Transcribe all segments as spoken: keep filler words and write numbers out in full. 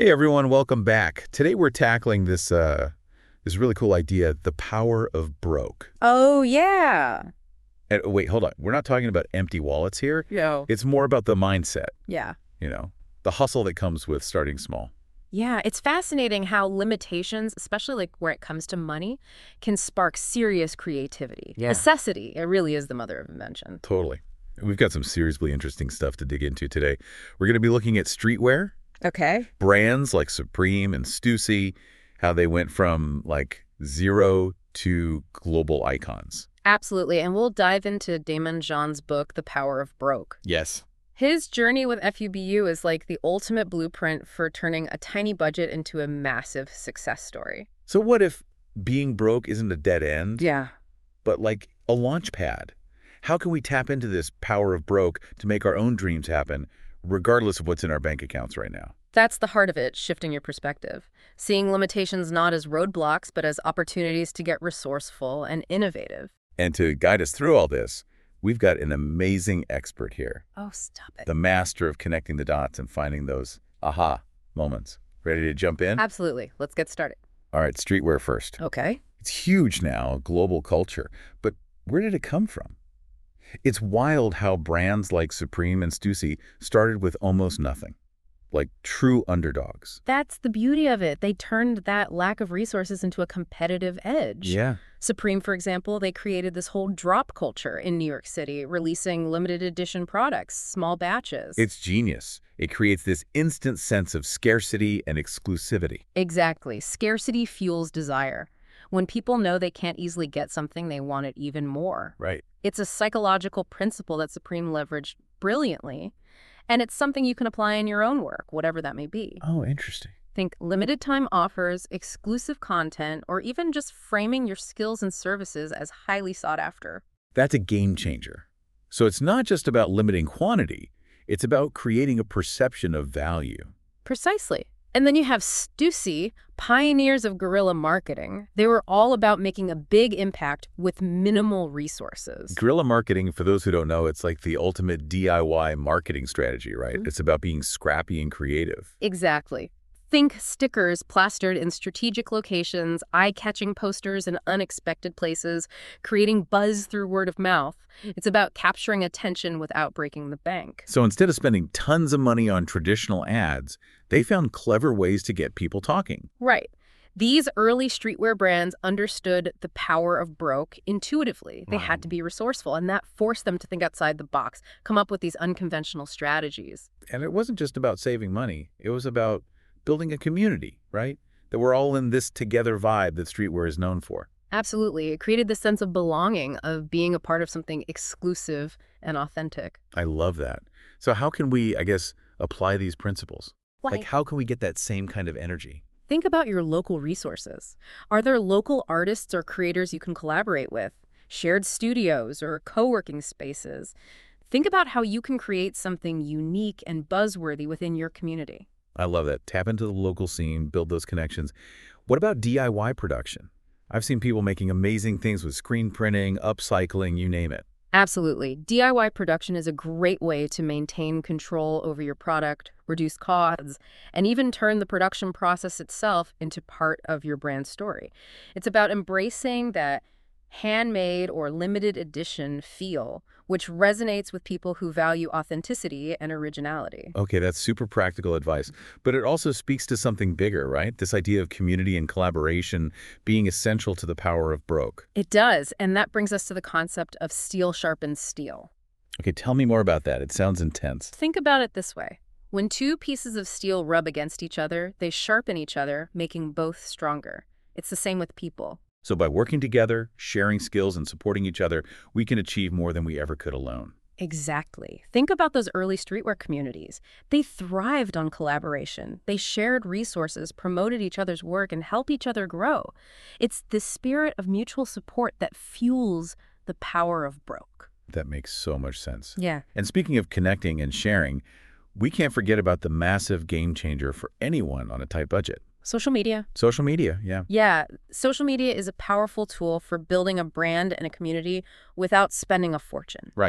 Hey everyone, welcome back. Today we're tackling this uh this really cool idea, the power of broke. Oh, yeah. And wait, hold on. We're not talking about empty wallets here. Yo. It's more about the mindset, Yeah. you know, the hustle that comes with starting small. Yeah, it's fascinating how limitations, especially like where it comes to money, can spark serious creativity. Yeah. Necessity, it really is the mother of invention. Totally. We've got some seriously interesting stuff to dig into today. We're going to be looking at streetwear, Okay. brands like Supreme and Stussy, how they went from like zero to global icons. Absolutely, and we'll dive into Damon Jean's book, The Power of Broke. Yes. His journey with F U B U is like the ultimate blueprint for turning a tiny budget into a massive success story. So what if being broke isn't a dead end, Yeah. but like a launch pad? How can we tap into this power of broke to make our own dreams happen, regardless of what's in our bank accounts right now? That's the heart of it, shifting your perspective. Seeing limitations not as roadblocks, but as opportunities to get resourceful and innovative. And to guide us through all this, we've got an amazing expert here, Oh, stop it. the master of connecting the dots and finding those aha moments. Ready to jump in? Absolutely. Let's get started. All right, streetwear first. Okay. It's huge now, global culture, but where did it come from? It's wild how brands like Supreme and Stussy started with almost nothing, like true underdogs. That's the beauty of it. They turned that lack of resources into a competitive edge. Yeah. Supreme, for example, they created this whole drop culture in New York City, releasing limited edition products, small batches. It's genius. It creates this instant sense of scarcity and exclusivity. Exactly. Scarcity fuels desire. When people know they can't easily get something, they want it even more. Right. It's a psychological principle that Supreme leveraged brilliantly, and it's something you can apply in your own work, whatever that may be. Oh, interesting. Think limited time offers, exclusive content, or even just framing your skills and services as highly sought after. That's a game changer. So it's not just about limiting quantity. It's about creating a perception of value. Precisely. And then you have Stussy, pioneers of guerrilla marketing. They were all about making a big impact with minimal resources. Guerrilla marketing, for those who don't know, it's like the ultimate D I Y marketing strategy, right? Mhm. It's about being scrappy and creative. Exactly. Think stickers plastered in strategic locations, eye-catching posters in unexpected places, creating buzz through word of mouth. It's about capturing attention without breaking the bank. So instead of spending tons of money on traditional ads, they found clever ways to get people talking. Right. These early streetwear brands understood the power of broke intuitively. They Wow. had to be resourceful, and that forced them to think outside the box, come up with these unconventional strategies. And it wasn't just about saving money. It was about building a community, right? That we're all in this together vibe that streetwear is known for. Absolutely. It created this sense of belonging, of being a part of something exclusive and authentic. I love that. So how can we, I guess, apply these principles? Like, how can we get that same kind of energy? Think about your local resources. Are there local artists or creators you can collaborate with? Shared studios or co-working spaces? Think about how you can create something unique and buzzworthy within your community. I love that. Tap into the local scene, build those connections. What about D I Y production? I've seen people making amazing things with screen printing, upcycling, you name it. Absolutely. D I Y production is a great way to maintain control over your product, reduce costs, and even turn the production process itself into part of your brand story. It's about embracing that handmade or limited edition feel, which resonates with people who value authenticity and originality. Okay, that's super practical advice. But it also speaks to something bigger, right? This idea of community and collaboration being essential to the power of broke. It does, and that brings us to the concept of steel sharpens steel. Okay, tell me more about that. It sounds intense. Think about it this way. When two pieces of steel rub against each other, they sharpen each other, making both stronger. It's the same with people. So by working together, sharing skills, and supporting each other, we can achieve more than we ever could alone. Exactly. Think about those early streetwear communities. They thrived on collaboration. They shared resources, promoted each other's work, and helped each other grow. It's the spirit of mutual support that fuels the power of broke. That makes so much sense. Yeah. And speaking of connecting and sharing, we can't forget about the massive game changer for anyone on a tight budget. Social media. Social media, yeah. Yeah, social media is a powerful tool for building a brand and a community without spending a fortune. Right.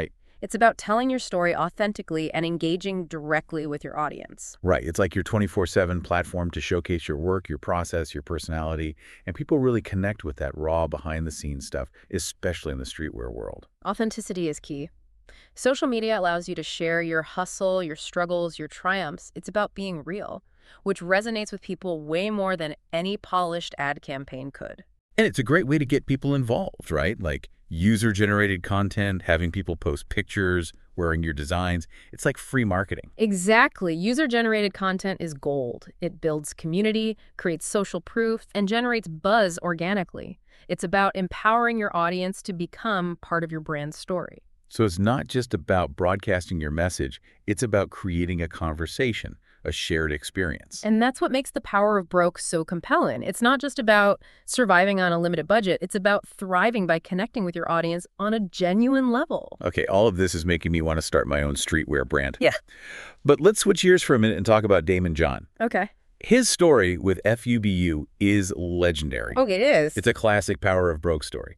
It's about telling your story authentically and engaging directly with your audience. Right. It's like your twenty-four seven platform to showcase your work, your process, your personality, and people really connect with that raw behind-the-scenes stuff, especially in the streetwear world. Authenticity is key. Social media allows you to share your hustle, your struggles, your triumphs. It's about being real, which resonates with people way more than any polished ad campaign could. And it's a great way to get people involved, right? Like user-generated content, having people post pictures, wearing your designs. It's like free marketing. Exactly. User-generated content is gold. It builds community, creates social proof, and generates buzz organically. It's about empowering your audience to become part of your brand story. So it's not just about broadcasting your message, it's about creating a conversation, a shared experience. And that's what makes the power of Broke so compelling. It's not just about surviving on a limited budget. It's about thriving by connecting with your audience on a genuine level. Okay, all of this is making me want to start my own streetwear brand. Yeah. But let's switch gears for a minute and talk about Daymond John. Okay. His story with F U B U is legendary. Oh, it is. It's a classic Power of Broke story.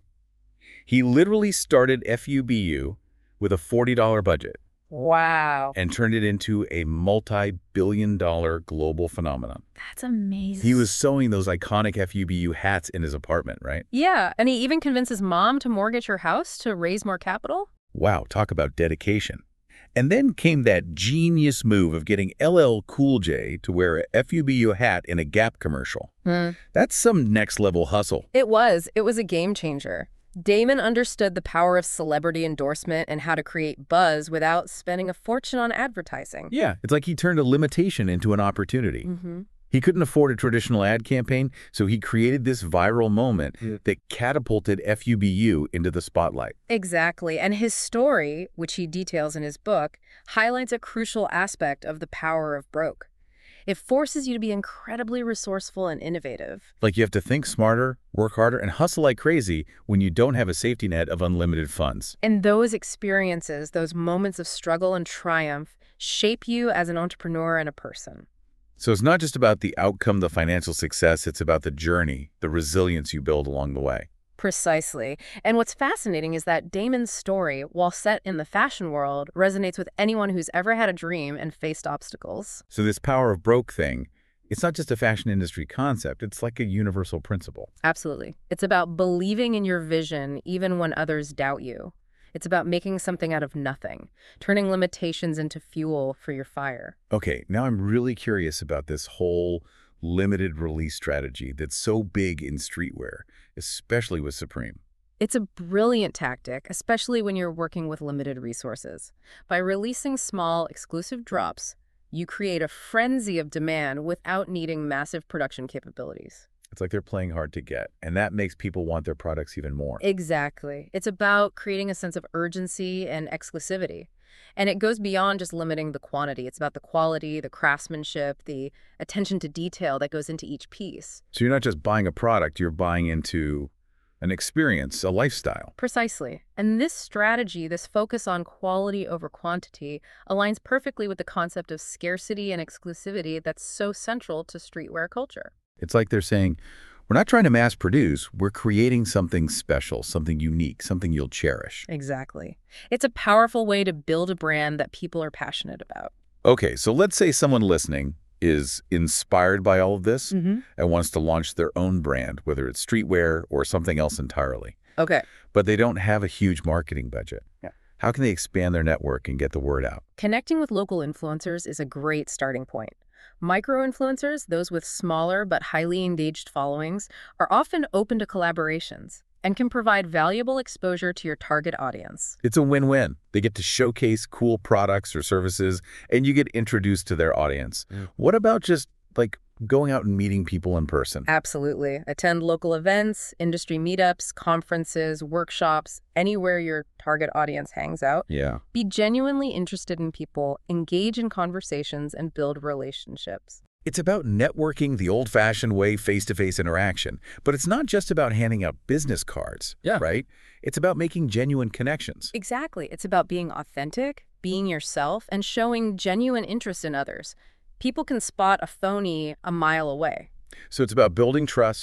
He literally started F U B U with a forty dollar budget. Wow. And turned it into a multi-billion dollar global phenomenon. That's amazing. He was sewing those iconic F U B U hats in his apartment, right? Yeah, and he even convinced his mom to mortgage her house to raise more capital. Wow, talk about dedication. And then came that genius move of getting L L Cool J to wear a F U B U hat in a Gap commercial. Hmm. That's some next-level hustle. It was. It was a game changer. Daymond understood the power of celebrity endorsement and how to create buzz without spending a fortune on advertising. Yeah, it's like he turned a limitation into an opportunity. Mm-hmm. He couldn't afford a traditional ad campaign, so he created this viral moment Yeah. that catapulted F U B U into the spotlight. Exactly. And his story, which he details in his book, highlights a crucial aspect of the power of Broke. It forces you to be incredibly resourceful and innovative. Like you have to think smarter, work harder, and hustle like crazy when you don't have a safety net of unlimited funds. And those experiences, those moments of struggle and triumph, shape you as an entrepreneur and a person. So it's not just about the outcome, the financial success, it's about the journey, the resilience you build along the way. Precisely. And what's fascinating is that Daymond's story, while set in the fashion world, resonates with anyone who's ever had a dream and faced obstacles. So this Power of Broke thing, it's not just a fashion industry concept, it's like a universal principle. Absolutely. It's about believing in your vision even when others doubt you. It's about making something out of nothing, turning limitations into fuel for your fire. Okay, now I'm really curious about this whole limited release strategy that's so big in streetwear, especially with Supreme. It's a brilliant tactic, especially when you're working with limited resources. By releasing small, exclusive drops, you create a frenzy of demand without needing massive production capabilities. It's like they're playing hard to get, and that makes people want their products even more. Exactly. It's about creating a sense of urgency and exclusivity. And it goes beyond just limiting the quantity. It's about the quality, the craftsmanship, the attention to detail that goes into each piece. So you're not just buying a product, you're buying into an experience, a lifestyle. Precisely. And this strategy, this focus on quality over quantity, aligns perfectly with the concept of scarcity and exclusivity that's so central to streetwear culture. It's like they're saying, we're not trying to mass produce, we're creating something special, something unique, something you'll cherish. Exactly. It's a powerful way to build a brand that people are passionate about. Okay, so let's say someone listening is inspired by all of this Mm-hmm. and wants to launch their own brand, whether it's streetwear or something else entirely. Okay. But they don't have a huge marketing budget. Yeah. How can they expand their network and get the word out? Connecting with local influencers is a great starting point. Micro-influencers, those with smaller but highly engaged followings, are often open to collaborations and can provide valuable exposure to your target audience. It's a win-win. They get to showcase cool products or services, and you get introduced to their audience. Mm. What about just, like, going out and meeting people in person? Absolutely. Attend local events, industry meetups, conferences, workshops, anywhere your target audience hangs out. Yeah. Be genuinely interested in people, engage in conversations, and build relationships. It's about networking the old-fashioned way, face-to-face interaction. But it's not just about handing out business cards, Yeah. right? It's about making genuine connections. Exactly. It's about being authentic, being yourself, and showing genuine interest in others. People can spot a phony a mile away. So it's about building trust,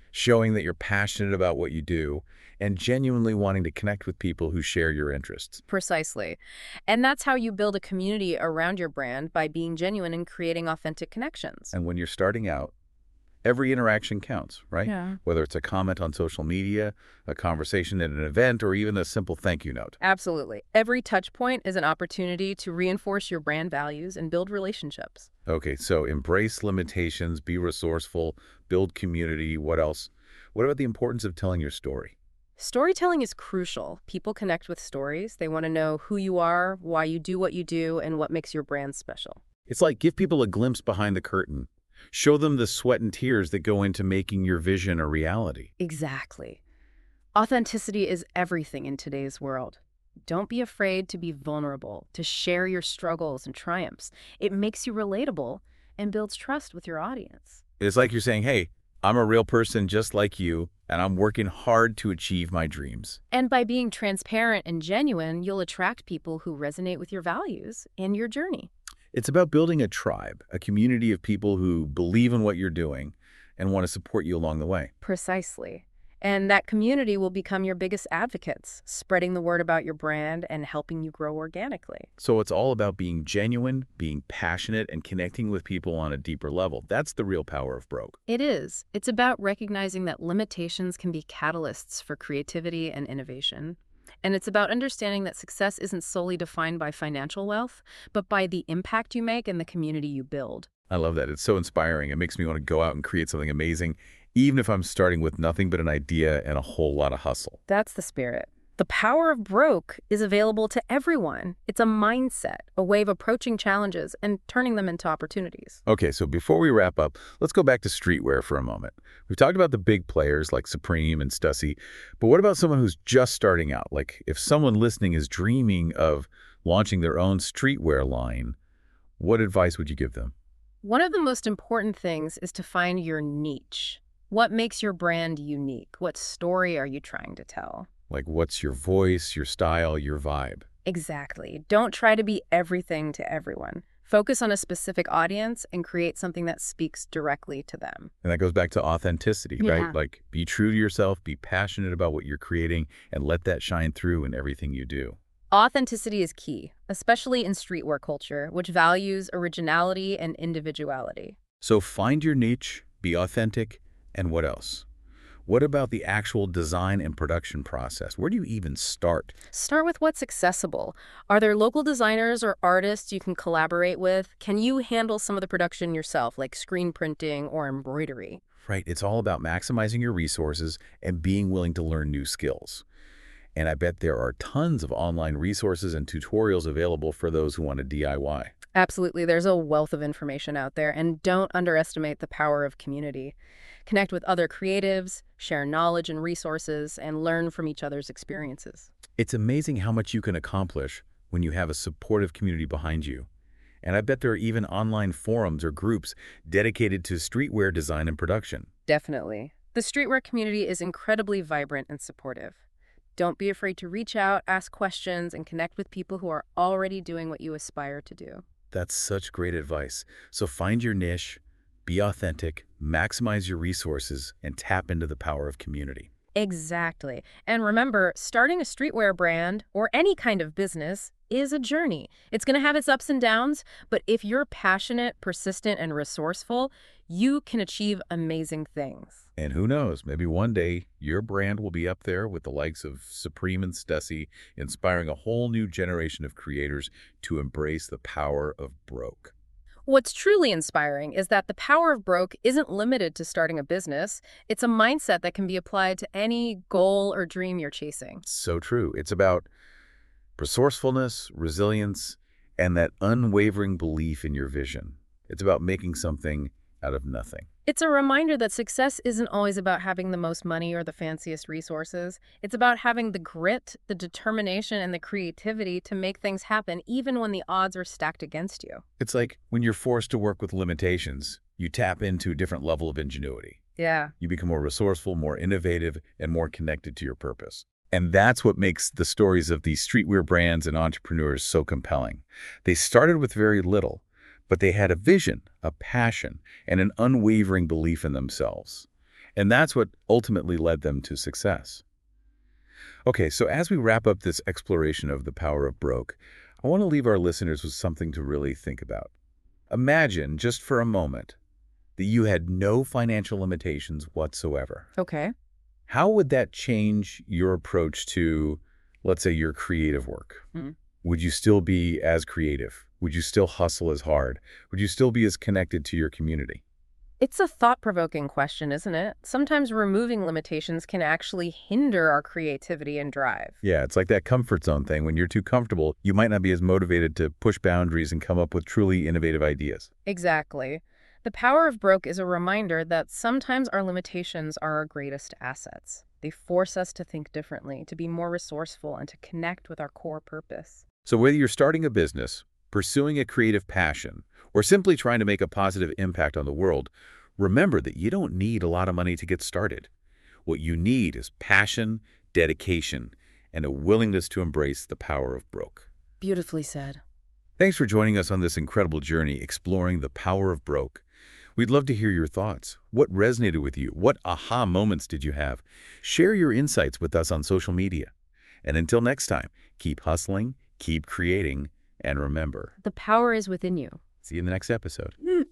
showing that you're passionate about what you do and genuinely wanting to connect with people who share your interests. Precisely. And that's how you build a community around your brand, by being genuine and creating authentic connections. And when you're starting out, every interaction counts, right? Yeah. Whether it's a comment on social media, a conversation at an event, or even a simple thank you note. Absolutely. Every touch point is an opportunity to reinforce your brand values and build relationships. Okay, so embrace limitations, be resourceful, build community. What else? What about the importance of telling your story? Storytelling is crucial. People connect with stories. They want to know who you are, why you do what you do, and what makes your brand special. It's like give people a glimpse behind the curtain. Show them the sweat and tears that go into making your vision a reality. Exactly. Authenticity is everything in today's world. Don't be afraid to be vulnerable, to share your struggles and triumphs. It makes you relatable and builds trust with your audience. It's like you're saying, hey, I'm a real person just like you, and I'm working hard to achieve my dreams. And by being transparent and genuine, you'll attract people who resonate with your values and your journey. It's about building a tribe, a community of people who believe in what you're doing and want to support you along the way. Precisely. And that community will become your biggest advocates, spreading the word about your brand and helping you grow organically. So it's all about being genuine, being passionate, and connecting with people on a deeper level. That's the real power of Broke. It is. It's about recognizing that limitations can be catalysts for creativity and innovation. And it's about understanding that success isn't solely defined by financial wealth, but by the impact you make and the community you build. I love that. It's so inspiring. It makes me want to go out and create something amazing, even if I'm starting with nothing but an idea and a whole lot of hustle. That's the spirit. The power of Broke is available to everyone. It's a mindset, a way of approaching challenges and turning them into opportunities. Okay, so before we wrap up, let's go back to streetwear for a moment. We've talked about the big players like Supreme and Stussy, but what about someone who's just starting out? Like if someone listening is dreaming of launching their own streetwear line, what advice would you give them? One of the most important things is to find your niche. What makes your brand unique? What story are you trying to tell? Like what's your voice, your style, your vibe? Exactly. Don't try to be everything to everyone. Focus on a specific audience and create something that speaks directly to them. And that goes back to authenticity, Yeah. right? Like be true to yourself, be passionate about what you're creating, and let that shine through in everything you do. Authenticity is key, especially in streetwear culture, which values originality and individuality. So find your niche, be authentic, and what else? What about the actual design and production process? Where do you even start? Start with what's accessible. Are there local designers or artists you can collaborate with? Can you handle some of the production yourself, like screen printing or embroidery? Right, it's all about maximizing your resources and being willing to learn new skills. And I bet there are tons of online resources and tutorials available for those who want to D I Y. Absolutely. There's a wealth of information out there, and don't underestimate the power of community. Connect with other creatives, share knowledge and resources, and learn from each other's experiences. It's amazing how much you can accomplish when you have a supportive community behind you. And I bet there are even online forums or groups dedicated to streetwear design and production. Definitely. The streetwear community is incredibly vibrant and supportive. Don't be afraid to reach out, ask questions, and connect with people who are already doing what you aspire to do. That's such great advice. So find your niche, be authentic, maximize your resources, and tap into the power of community. Exactly. And remember, starting a streetwear brand or any kind of business is a journey. It's going to have its ups and downs, but if you're passionate, persistent, and resourceful, you can achieve amazing things. And who knows, maybe one day your brand will be up there with the likes of Supreme and Stussy, inspiring a whole new generation of creators to embrace the power of Broke. What's truly inspiring is that the power of Broke isn't limited to starting a business. It's a mindset that can be applied to any goal or dream you're chasing. So true. It's about resourcefulness, resilience, and that unwavering belief in your vision. It's about making something out of nothing. It's a reminder that success isn't always about having the most money or the fanciest resources. It's about having the grit, the determination, and the creativity to make things happen even when the odds are stacked against you. It's like when you're forced to work with limitations, you tap into a different level of ingenuity. Yeah. You become more resourceful, more innovative, and more connected to your purpose. And that's what makes the stories of these streetwear brands and entrepreneurs so compelling. They started with very little, but they had a vision, a passion, and an unwavering belief in themselves. And that's what ultimately led them to success. Okay, so as we wrap up this exploration of the power of broke, I want to leave our listeners with something to really think about. Imagine, just for a moment, that you had no financial limitations whatsoever. Okay. How would that change your approach to, let's say, your creative work? Mm. Would you still be as creative? Would you still hustle as hard? Would you still be as connected to your community? It's a thought-provoking question, isn't it? Sometimes removing limitations can actually hinder our creativity and drive. Yeah, it's like that comfort zone thing. When you're too comfortable, you might not be as motivated to push boundaries and come up with truly innovative ideas. Exactly. The power of broke is a reminder that sometimes our limitations are our greatest assets. They force us to think differently, to be more resourceful, and to connect with our core purpose. So whether you're starting a business, pursuing a creative passion, or simply trying to make a positive impact on the world, remember that you don't need a lot of money to get started. What you need is passion, dedication, and a willingness to embrace the power of broke. Beautifully said. Thanks for joining us on this incredible journey exploring the power of broke. We'd love to hear your thoughts. What resonated with you? What aha moments did you have? Share your insights with us on social media. And until next time, keep hustling, keep creating, and remember, The power is within you. see you in the next episode.